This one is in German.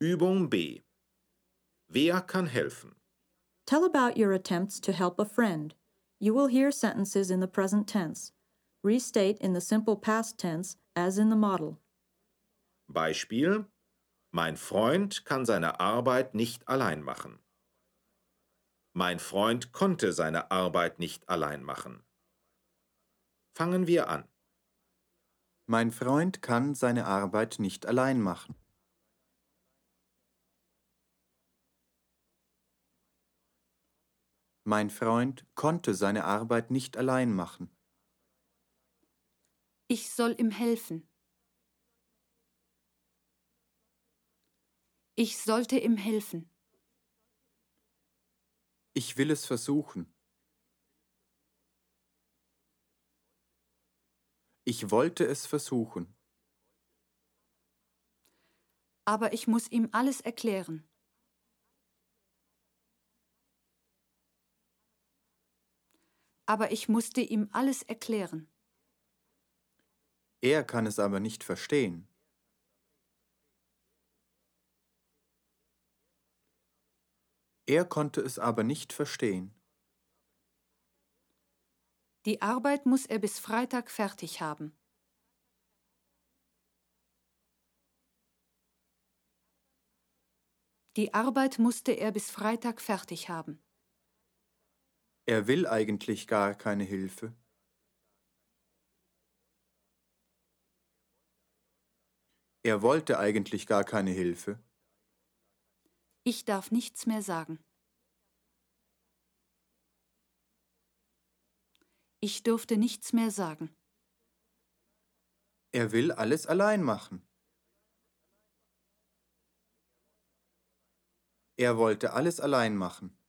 Übung B. Wer kann helfen? Tell about your attempts to help a friend. You will hear sentences in the present tense. Restate in the simple past tense as in the model. Beispiel: Mein Freund kann seine Arbeit nicht allein machen. Mein Freund konnte seine Arbeit nicht allein machen. Fangen wir an. Mein Freund kann seine Arbeit nicht allein machen. Mein Freund konnte seine Arbeit nicht allein machen. Ich soll ihm helfen. Ich sollte ihm helfen. Ich will es versuchen. Ich wollte es versuchen. Aber ich muss ihm alles erklären. Aber ich musste ihm alles erklären. Er kann es aber nicht verstehen. Er konnte es aber nicht verstehen. Die Arbeit muss er bis Freitag fertig haben. Die Arbeit musste er bis Freitag fertig haben. Er will eigentlich gar keine Hilfe. Er wollte eigentlich gar keine Hilfe. Ich darf nichts mehr sagen. Ich durfte nichts mehr sagen. Er will alles allein machen. Er wollte alles allein machen.